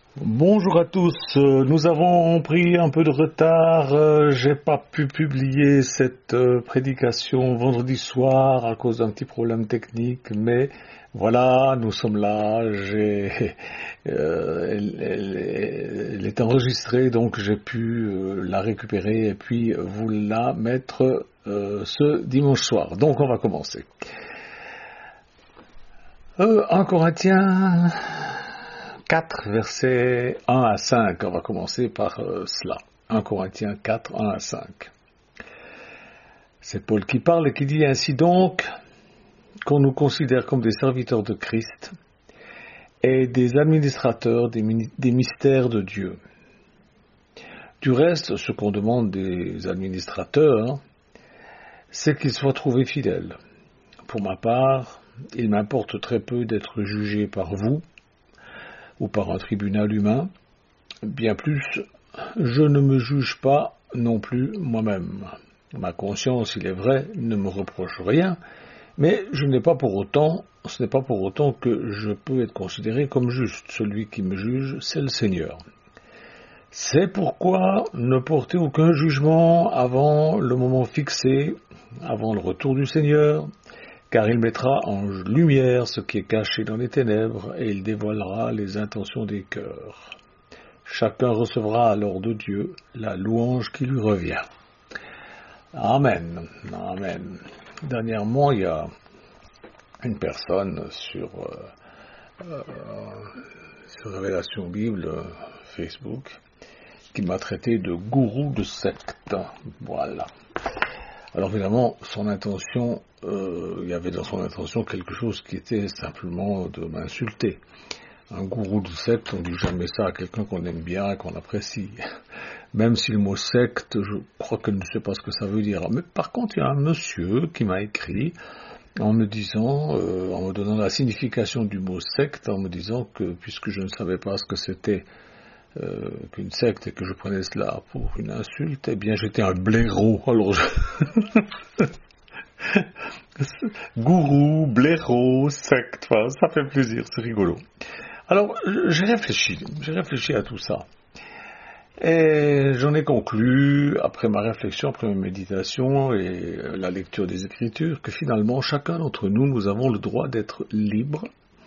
Bonjour à tous, nous avons pris un peu de retard, j'ai pas pu publier cette prédication vendredi soir à cause d'un petit problème technique, mais voilà, nous sommes là, elle est enregistrée donc j'ai pu la récupérer et puis vous la mettre ce dimanche soir. Donc on va commencer. 1 Corinthiens 4, versets 1 à 5. On va commencer par cela. 1 Corinthiens 4, 1 à 5. C'est Paul qui parle et qui dit ainsi donc qu'on nous considère comme des serviteurs de Christ et des administrateurs des mystères de Dieu. Du reste, ce qu'on demande des administrateurs, c'est qu'ils soient trouvés fidèles. Pour ma part, il m'importe très peu d'être jugé par vous ou par un tribunal humain. Bien plus, je ne me juge pas non plus moi-même. Ma conscience, il est vrai, ne me reproche rien, mais ce n'est pas pour autant que je peux être considéré comme juste. Celui qui me juge, c'est le Seigneur. C'est pourquoi ne portez aucun jugement avant le moment fixé, avant le retour du Seigneur, car il mettra en lumière ce qui est caché dans les ténèbres et il dévoilera les intentions des cœurs. Chacun recevra alors de Dieu la louange qui lui revient. Amen. Amen. Dernièrement, il y a une personne sur Révélation Bible, Facebook, qui m'a traité de gourou de secte. Voilà. Alors évidemment, son intention, il y avait dans son intention quelque chose qui était simplement de m'insulter. Un gourou de secte, on ne dit jamais ça à quelqu'un qu'on aime bien, qu'on apprécie. Même si le mot secte, je crois qu'elle ne sait pas ce que ça veut dire. Mais par contre, il y a un monsieur qui m'a écrit en me disant, en me donnant la signification du mot secte, en me disant que puisque je ne savais pas ce que c'était qu'une secte et que je prenais cela pour une insulte, eh bien j'étais un blaireau. Alors gourou, blaireau, secte, enfin, ça fait plaisir, c'est rigolo. Alors j'ai réfléchi à tout ça. Et j'en ai conclu, après ma réflexion, après ma méditation et la lecture des Écritures, que finalement chacun d'entre nous, nous avons le droit d'être libres.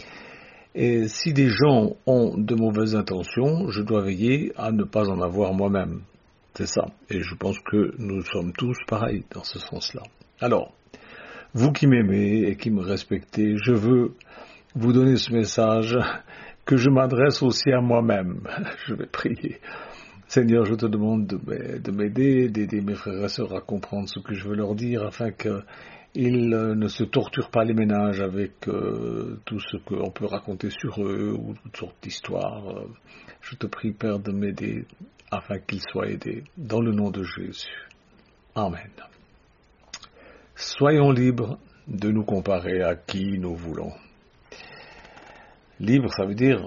Et si des gens ont de mauvaises intentions, je dois veiller à ne pas en avoir moi-même. C'est ça. Et je pense que nous sommes tous pareils dans ce sens-là. Alors, vous qui m'aimez et qui me respectez, je veux vous donner ce message que je m'adresse aussi à moi-même. Je vais prier. Seigneur, je te demande de m'aider, d'aider mes frères et sœurs à comprendre ce que je veux leur dire afin que ils ne se torturent pas les ménages avec tout ce qu'on peut raconter sur eux ou toutes sortes d'histoires. Je te prie, Père, de m'aider afin qu'ils soient aidés. Dans le nom de Jésus. Amen. Soyons libres de nous comparer à qui nous voulons. Libre, ça veut dire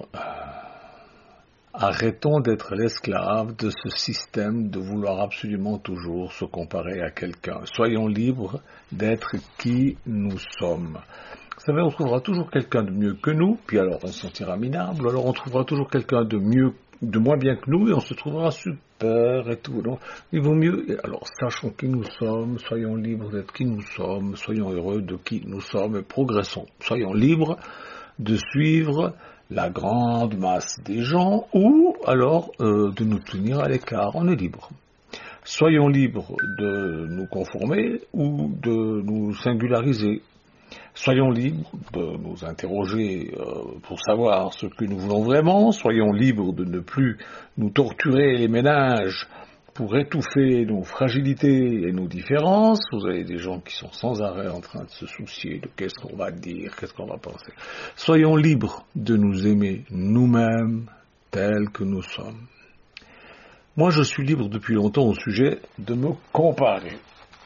arrêtons d'être l'esclave de ce système de vouloir absolument toujours se comparer à quelqu'un. Soyons libres d'être qui nous sommes. Vous savez, on trouvera toujours quelqu'un de mieux que nous, puis alors on se sentira minable, alors on trouvera toujours quelqu'un de moins bien que nous, et on se trouvera super et tout. Donc, il vaut mieux, alors sachons qui nous sommes, soyons libres d'être qui nous sommes, soyons heureux de qui nous sommes et progressons. Soyons libres de suivre la grande masse des gens ou alors de nous tenir à l'écart. On est libre. Soyons libres de nous conformer ou de nous singulariser. Soyons libres de nous interroger pour savoir ce que nous voulons vraiment. Soyons libres de ne plus nous torturer les méninges pour étouffer nos fragilités et nos différences. Vous avez des gens qui sont sans arrêt en train de se soucier de qu'est-ce qu'on va dire, qu'est-ce qu'on va penser. Soyons libres de nous aimer nous-mêmes tels que nous sommes. Moi, je suis libre depuis longtemps au sujet de me comparer.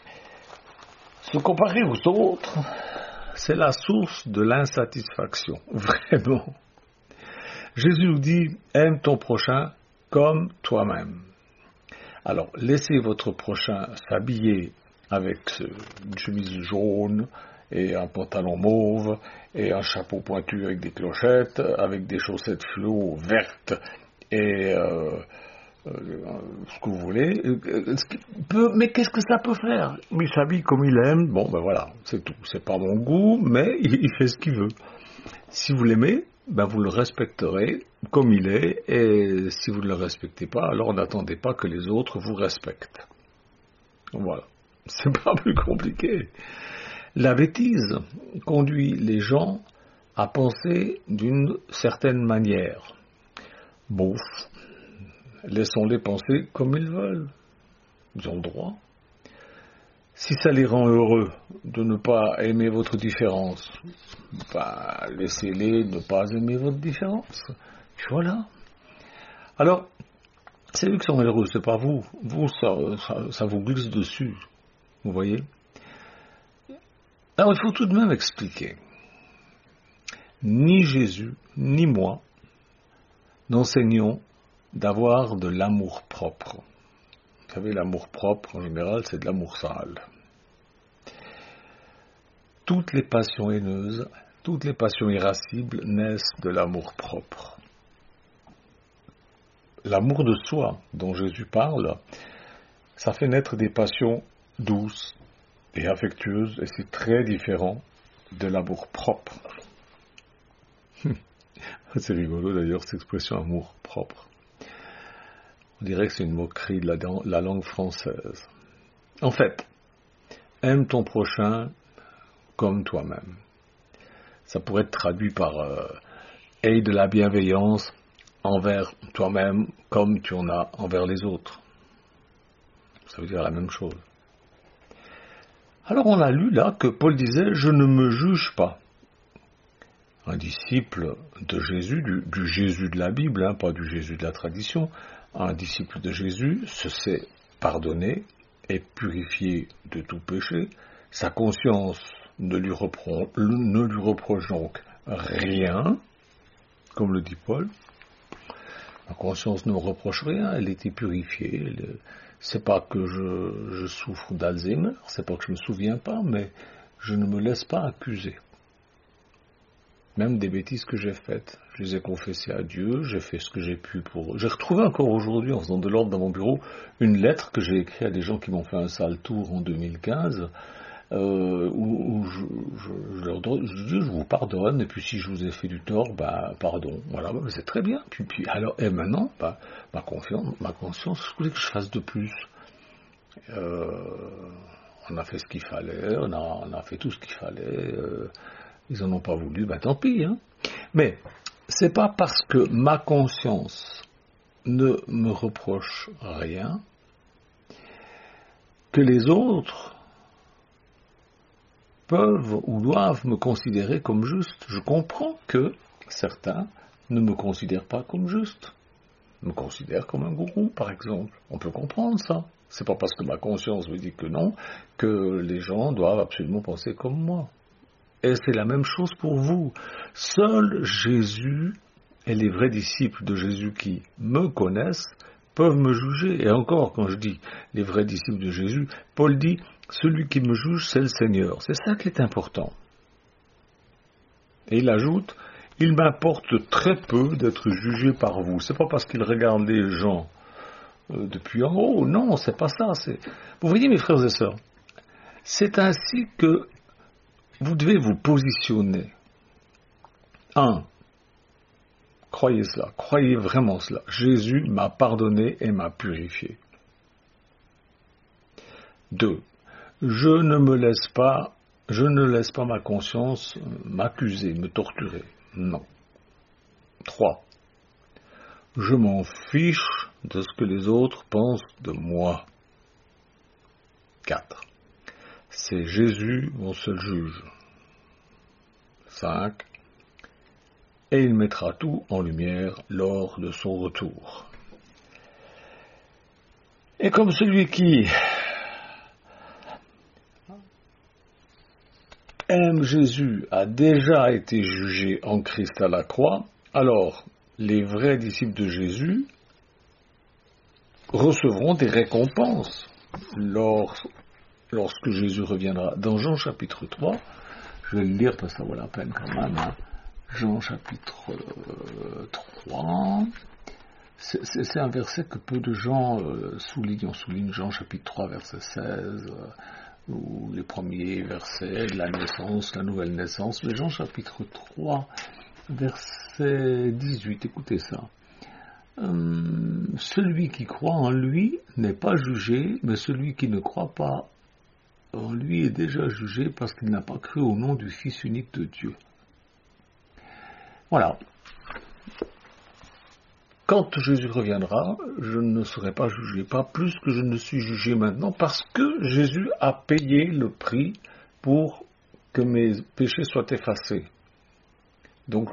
Se comparer aux autres, c'est la source de l'insatisfaction, vraiment. Jésus nous dit, aime ton prochain comme toi-même. Alors, laissez votre prochain s'habiller avec une chemise jaune et un pantalon mauve et un chapeau pointu avec des clochettes, avec des chaussettes fluo vertes et ce que vous voulez. Mais qu'est-ce que ça peut faire? Il s'habille comme il aime, bon ben voilà, c'est tout. C'est pas mon goût, mais il fait ce qu'il veut. Si vous l'aimez, ben vous le respecterez comme il est, et si vous ne le respectez pas, alors n'attendez pas que les autres vous respectent. Voilà, c'est pas plus compliqué. La bêtise conduit les gens à penser d'une certaine manière. Bon, laissons-les penser comme ils veulent. Ils ont le droit. Si ça les rend heureux de ne pas aimer votre différence, bah, laissez-les ne pas aimer votre différence. Et voilà. Alors, c'est eux qui sont malheureux, c'est pas vous. Vous, ça vous glisse dessus. Vous voyez? Alors, il faut tout de même expliquer. Ni Jésus, ni moi, n'enseignons d'avoir de l'amour propre. Vous savez, l'amour propre, en général, c'est de l'amour sale. Toutes les passions haineuses, toutes les passions irascibles naissent de l'amour propre. L'amour de soi, dont Jésus parle, ça fait naître des passions douces et affectueuses, et c'est très différent de l'amour propre. C'est rigolo d'ailleurs, cette expression amour propre. On dirait que c'est une moquerie de la langue française. En fait, aime ton prochain comme toi-même. Ça pourrait être traduit par aie de la bienveillance envers toi-même comme tu en as envers les autres. Ça veut dire la même chose. Alors on a lu là que Paul disait « Je ne me juge pas ». Un disciple de Jésus, du Jésus de la Bible, hein, pas du Jésus de la tradition, un disciple de Jésus se sait pardonner et purifié de tout péché. Sa conscience ne lui reproche donc rien, comme le dit Paul. Ma conscience ne me reproche rien, elle était purifiée. C'est pas que je souffre d'Alzheimer, c'est pas que je me souviens pas, mais je ne me laisse pas accuser. Même des bêtises que j'ai faites, je les ai confessées à Dieu, j'ai fait ce que j'ai pu pour... J'ai retrouvé encore aujourd'hui, en faisant de l'ordre dans mon bureau, une lettre que j'ai écrite à des gens qui m'ont fait un sale tour en 2015, où je dis, je vous pardonne, et puis si je vous ai fait du tort, bah pardon. Voilà, bah, c'est très bien. Puis alors, et maintenant, bah, ma conscience, je voulais que je fasse de plus. On a fait ce qu'il fallait, on a fait tout ce qu'il fallait. Ils n'en ont pas voulu, ben tant pis. Hein. Mais c'est pas parce que ma conscience ne me reproche rien que les autres peuvent ou doivent me considérer comme juste. Je comprends que certains ne me considèrent pas comme juste. Me considèrent comme un gourou, par exemple. On peut comprendre ça. C'est pas parce que ma conscience me dit que non que les gens doivent absolument penser comme moi. Et c'est la même chose pour vous. Seul Jésus et les vrais disciples de Jésus qui me connaissent peuvent me juger. Et encore, quand je dis les vrais disciples de Jésus, Paul dit, celui qui me juge, c'est le Seigneur. C'est ça qui est important. Et il ajoute, il m'importe très peu d'être jugé par vous. C'est pas parce qu'il regarde les gens depuis en haut. Non, c'est pas ça. Vous voyez, mes frères et sœurs, c'est ainsi que vous devez vous positionner. 1. Croyez cela, croyez vraiment cela. Jésus m'a pardonné et m'a purifié. 2. Je ne laisse pas ma conscience m'accuser, me torturer. Non. 3. Je m'en fiche de ce que les autres pensent de moi. 4. C'est Jésus mon seul juge. 5. Et il mettra tout en lumière lors de son retour. Et comme celui qui aime Jésus a déjà été jugé en Christ à la croix, alors les vrais disciples de Jésus recevront des récompenses lorsque Jésus reviendra. Dans Jean chapitre 3, je vais le lire parce que ça vaut la peine quand même. Hein. Jean chapitre 3, C'est un verset que peu de gens soulignent. On souligne Jean chapitre 3, verset 16, ou les premiers versets de la naissance, la nouvelle naissance. Mais Jean chapitre 3, verset 18, écoutez ça. Celui qui croit en lui n'est pas jugé, mais celui qui ne croit pas en lui est déjà jugé parce qu'il n'a pas cru au nom du Fils unique de Dieu. Voilà. Quand Jésus reviendra, je ne serai pas jugé, pas plus que je ne suis jugé maintenant, parce que Jésus a payé le prix pour que mes péchés soient effacés. Donc,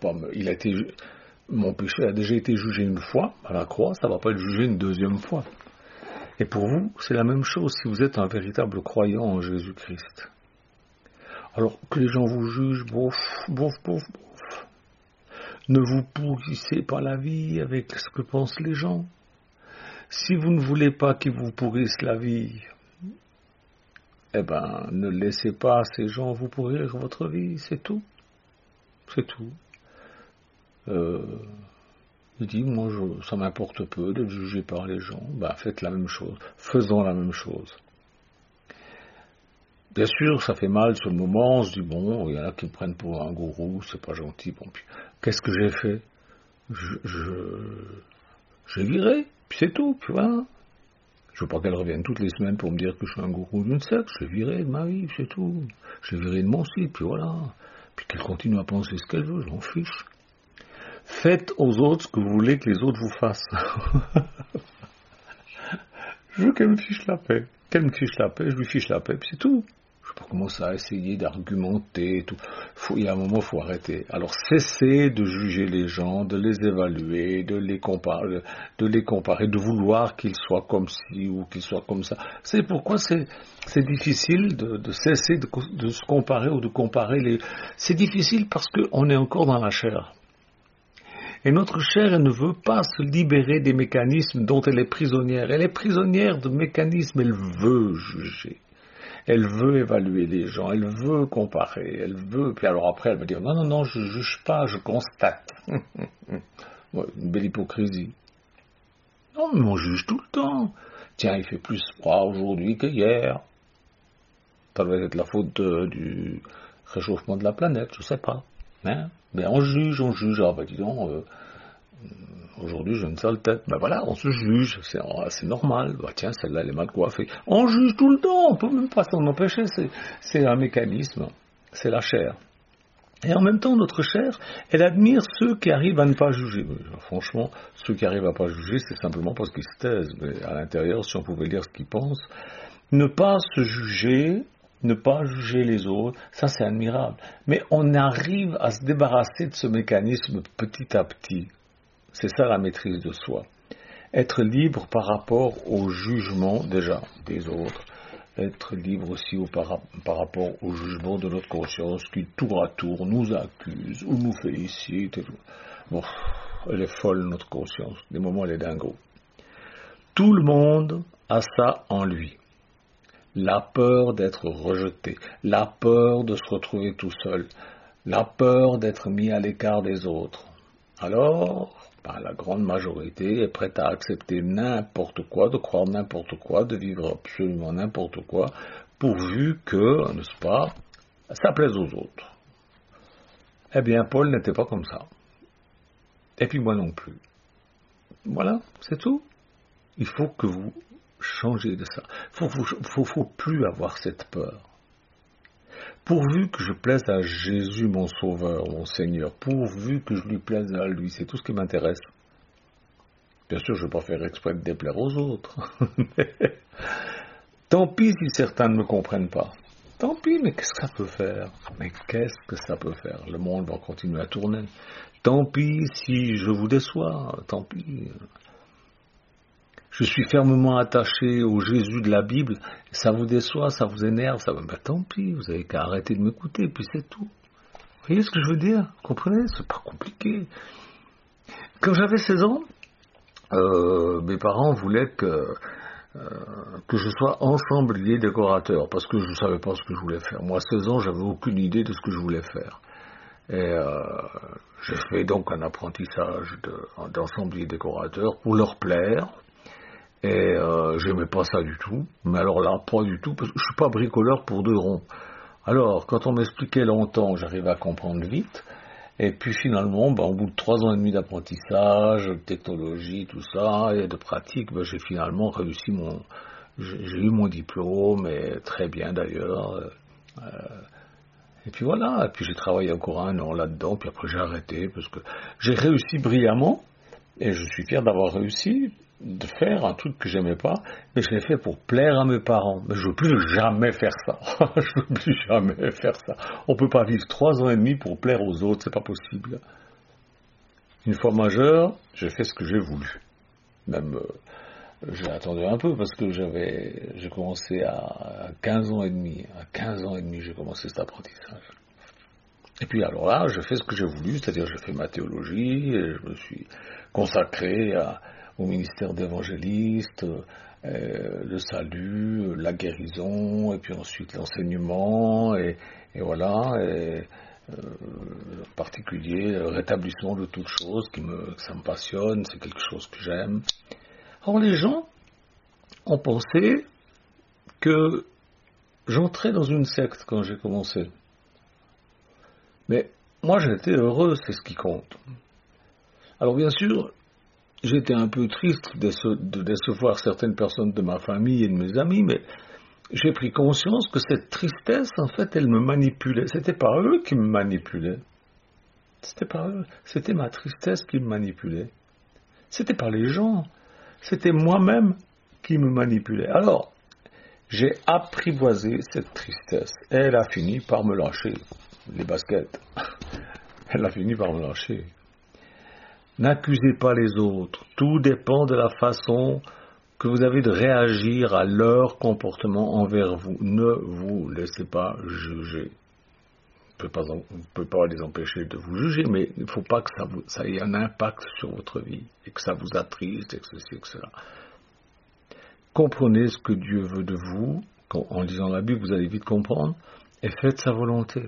mon péché a déjà été jugé une fois à la croix, ça ne va pas être jugé une deuxième fois. Et pour vous, c'est la même chose si vous êtes un véritable croyant en Jésus-Christ. Alors que les gens vous jugent, bof. Ne vous pourrissez pas la vie avec ce que pensent les gens. Si vous ne voulez pas qu'ils vous pourrissent la vie, ne laissez pas ces gens vous pourrir votre vie, c'est tout. C'est tout. Il dit, moi, ça m'importe peu d'être jugé par les gens. Faites la même chose. Faisons la même chose. Bien sûr, ça fait mal sur le moment, on se dit, bon, il y en a qui me prennent pour un gourou, c'est pas gentil. Bon, puis, qu'est-ce que j'ai fait? J'ai viré, puis c'est tout, puis voilà. Je veux pas qu'elle revienne toutes les semaines pour me dire que je suis un gourou d'une secte, j'ai viré de ma vie, c'est tout. J'ai viré de mon site, puis voilà. Puis qu'elle continue à penser ce qu'elle veut, je m'en fiche. Faites aux autres ce que vous voulez que les autres vous fassent. Je veux qu'elle me fiche la paix. Qu'elle me fiche la paix, je lui fiche la paix, puis c'est tout. Je ne vais pas commencer à essayer d'argumenter et tout. Il y a un moment, il faut arrêter. Alors cessez de juger les gens, de les évaluer, de les comparer, de vouloir qu'ils soient comme ci ou qu'ils soient comme ça. C'est pourquoi c'est difficile de cesser de se comparer ou de comparer les... C'est difficile parce qu'on est encore dans la chair. Et notre chair, elle ne veut pas se libérer des mécanismes dont elle est prisonnière. Elle est prisonnière de mécanismes, elle veut juger. Elle veut évaluer les gens, elle veut comparer, elle veut... Puis alors après, elle va dire, non, je ne juge pas, je constate. Ouais, une belle hypocrisie. Non, mais on juge tout le temps. Tiens, il fait plus froid aujourd'hui que hier. Ça doit être la faute du réchauffement de la planète, je ne sais pas. Hein? Mais on juge, dis donc, aujourd'hui j'ai une sale tête, voilà, on se juge, c'est normal, tiens, celle-là elle est mal coiffée. On juge tout le temps, on peut même pas s'en empêcher, c'est un mécanisme, c'est la chair. Et en même temps, notre chair, elle admire ceux qui arrivent à ne pas juger. Franchement, ceux qui arrivent à ne pas juger, c'est simplement parce qu'ils se taisent, mais à l'intérieur, si on pouvait lire ce qu'ils pensent, ne pas se juger, ne pas juger les autres, ça c'est admirable. Mais on arrive à se débarrasser de ce mécanisme petit à petit. C'est ça la maîtrise de soi. Être libre par rapport au jugement déjà des autres. Être libre aussi par rapport au jugement de notre conscience qui tour à tour nous accuse ou nous félicite. Et tout. Bon, elle est folle notre conscience. Des moments elle est dingo. Tout le monde a ça en lui. La peur d'être rejeté, la peur de se retrouver tout seul, la peur d'être mis à l'écart des autres. Alors, la grande majorité est prête à accepter n'importe quoi, de croire n'importe quoi, de vivre absolument n'importe quoi, pourvu que, n'est-ce pas, ça plaise aux autres. Eh bien, Paul n'était pas comme ça. Et puis moi non plus. Voilà, c'est tout. Il faut que vous changez de ça. Faut plus avoir cette peur. Pourvu que je plaise à Jésus, mon Sauveur, mon Seigneur, pourvu que je lui plaise à lui, c'est tout ce qui m'intéresse. Bien sûr, je ne vais pas faire exprès de déplaire aux autres. Tant pis si certains ne me comprennent pas. Tant pis, mais qu'est-ce que ça peut faire? Le monde va continuer à tourner. Tant pis si je vous déçois, tant pis. Je suis fermement attaché au Jésus de la Bible, ça vous déçoit, ça vous énerve, tant pis, vous avez qu'à arrêter de m'écouter, puis c'est tout. Vous voyez ce que je veux dire? Vous comprenez? C'est pas compliqué. Quand j'avais 16 ans, mes parents voulaient que je sois ensemblier décorateur, parce que je ne savais pas ce que je voulais faire. Moi, à 16 ans, j'avais aucune idée de ce que je voulais faire. Et j'ai fait donc un apprentissage d'ensemblier décorateur pour leur plaire. Et j'aimais pas ça du tout. Mais alors là, pas du tout, parce que je suis pas bricoleur pour 2 ronds. Alors, quand on m'expliquait longtemps, j'arrivais à comprendre vite. Et puis finalement, au bout de 3 ans et demi d'apprentissage, de technologie, tout ça, et de pratique, j'ai finalement réussi j'ai eu mon diplôme, et très bien d'ailleurs. Et puis voilà, et puis j'ai travaillé encore 1 an là-dedans, puis après j'ai arrêté, parce que j'ai réussi brillamment, et je suis fier d'avoir réussi de faire un truc que j'aimais pas, mais je l'ai fait pour plaire à mes parents. Mais je veux plus jamais faire ça. Je veux plus jamais faire ça. On peut pas vivre 3 ans et demi pour plaire aux autres, c'est pas possible. Une fois majeur, j'ai fait ce que j'ai voulu. Même, j'ai attendu un peu parce que j'ai commencé à 15 ans et demi. À 15 ans et demi, j'ai commencé cet apprentissage. Et puis alors là, j'ai fait ce que j'ai voulu, c'est-à-dire j'ai fait ma théologie, et je me suis consacré au ministère d'évangéliste, le salut, la guérison, et puis ensuite l'enseignement, et voilà, et en particulier le rétablissement de toutes choses que ça me passionne, c'est quelque chose que j'aime. Alors les gens ont pensé que j'entrais dans une secte quand j'ai commencé. Mais moi j'étais heureux, c'est ce qui compte. Alors bien sûr, j'étais un peu triste de décevoir certaines personnes de ma famille et de mes amis, mais j'ai pris conscience que cette tristesse, en fait, elle me manipulait. C'était pas eux qui me manipulaient. C'était pas eux. C'était ma tristesse qui me manipulait. C'était pas les gens. C'était moi-même qui me manipulait. Alors, j'ai apprivoisé cette tristesse. Et elle a fini par me lâcher les baskets. Elle a fini par me lâcher. N'accusez pas les autres. Tout dépend de la façon que vous avez de réagir à leur comportement envers vous. Ne vous laissez pas juger. Vous ne pouvez pas les empêcher de vous juger, mais il ne faut pas que ça ait un impact sur votre vie, et que ça vous attriste, et que ceci, et que cela. Comprenez ce que Dieu veut de vous. En lisant la Bible, vous allez vite comprendre, et faites sa volonté.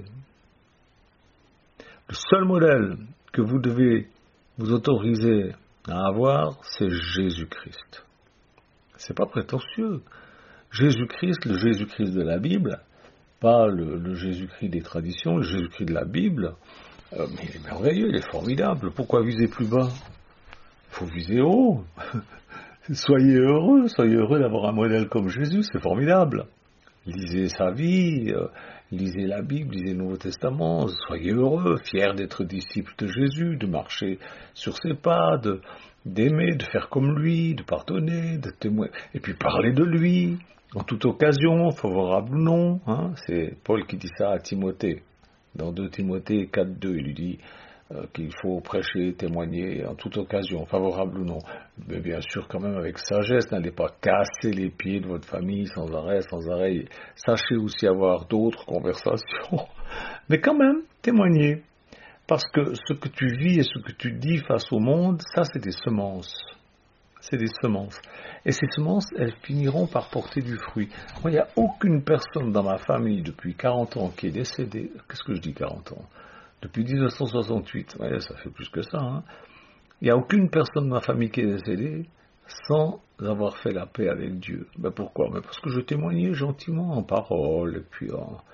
Le seul modèle que vous devez vous autoriser à avoir, c'est Jésus-Christ. C'est pas prétentieux. Jésus-Christ, le Jésus-Christ de la Bible, pas le Jésus-Christ des traditions, le Jésus-Christ de la Bible, mais il est merveilleux, il est formidable. Pourquoi viser plus bas? Il faut viser haut. Soyez heureux d'avoir un modèle comme Jésus, c'est formidable. Lisez sa vie, lisez la Bible, lisez le Nouveau Testament, soyez heureux, fiers d'être disciples de Jésus, de marcher sur ses pas, d'aimer, de faire comme lui, de pardonner, de témoigner, et puis parler de lui, en toute occasion, favorable ou non. C'est Paul qui dit ça à Timothée. Dans 2 Timothée 4:2, il lui dit qu'il faut prêcher, témoigner en toute occasion, favorable ou non. Mais bien sûr, quand même avec sagesse, n'allez pas casser les pieds de votre famille sans arrêt. Sachez aussi avoir d'autres conversations. Mais quand même, témoignez. Parce que ce que tu vis et ce que tu dis face au monde, ça c'est des semences. C'est des semences. Et ces semences, elles finiront par porter du fruit. Moi, il n'y a aucune personne dans ma famille depuis 40 ans qui est décédée. Qu'est-ce que je dis 40 ans? Depuis 1968. Ouais, ça fait plus que ça. Il n'y a aucune personne de ma famille qui est décédée sans avoir fait la paix avec Dieu. Pourquoi? Parce que je témoignais gentiment en parole et puis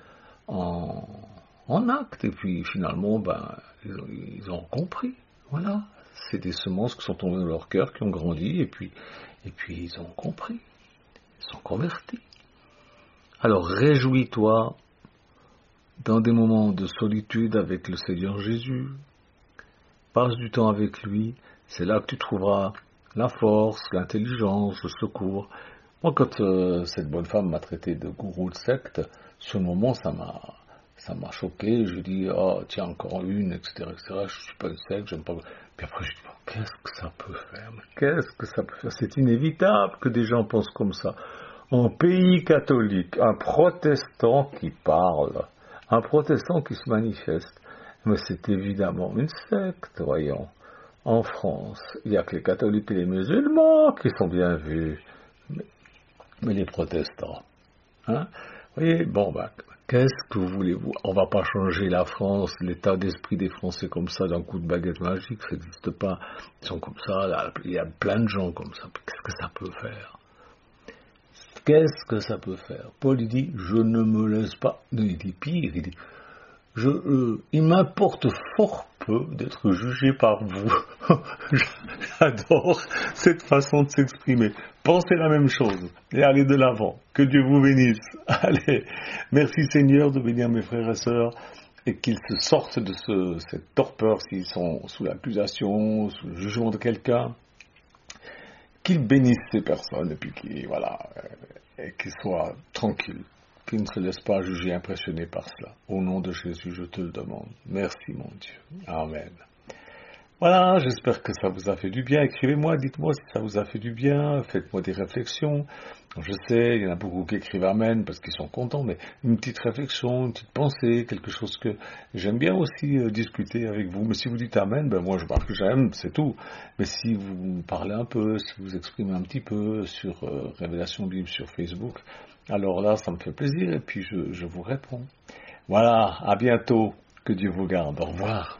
en acte. Et puis finalement, ils ont compris. Voilà. C'est des semences qui sont tombées dans leur cœur, qui ont grandi, et puis ils ont compris. Ils sont convertis. Alors réjouis-toi dans des moments de solitude avec le Seigneur Jésus. Passe du temps avec lui. C'est là que tu trouveras la force, l'intelligence, le secours. Moi, quand cette bonne femme m'a traité de gourou de secte, sur le moment, ça m'a choqué. Je dis, tiens, encore une, etc., etc. Je ne suis pas une secte, j'aime pas. Puis après, je dis, qu'est-ce que ça peut faire? Qu'est-ce que ça peut faire? C'est inévitable que des gens pensent comme ça. En pays catholique, un protestant qui parle, un protestant qui se manifeste, mais c'est évidemment une secte, voyons. En France, il n'y a que les catholiques et les musulmans qui sont bien vus, mais les protestants. voyez, bon, qu'est-ce que voulez-vous? On va pas changer la France, l'état d'esprit des Français comme ça d'un coup de baguette magique, ça n'existe pas. Ils sont comme ça, là, il y a plein de gens comme ça. Qu'est-ce que ça peut faire? Qu'est-ce que ça peut faire? Paul, il dit, je ne me laisse pas. Non, il dit pire, il dit, il m'importe fort peu d'être jugé par vous. J'adore cette façon de s'exprimer. Pensez la même chose et allez de l'avant. Que Dieu vous bénisse. Allez, merci Seigneur de bénir mes frères et sœurs et qu'ils se sortent de cette torpeur s'ils sont sous l'accusation, sous le jugement de quelqu'un. Qu'ils bénissent ces personnes et puis et qu'ils soient tranquilles. Qu'ils ne se laissent pas juger, impressionnés par cela. Au nom de Jésus, je te le demande. Merci mon Dieu. Amen. Voilà, j'espère que ça vous a fait du bien. Écrivez-moi, dites-moi si ça vous a fait du bien. Faites-moi des réflexions. Je sais, il y en a beaucoup qui écrivent Amen parce qu'ils sont contents, mais une petite réflexion, une petite pensée, quelque chose que j'aime bien aussi discuter avec vous. Mais si vous dites Amen, moi je parle que j'aime, c'est tout. Mais si vous parlez un peu, si vous exprimez un petit peu sur Révélation Bible sur Facebook, alors là, ça me fait plaisir et puis je vous réponds. Voilà, à bientôt. Que Dieu vous garde. Au revoir.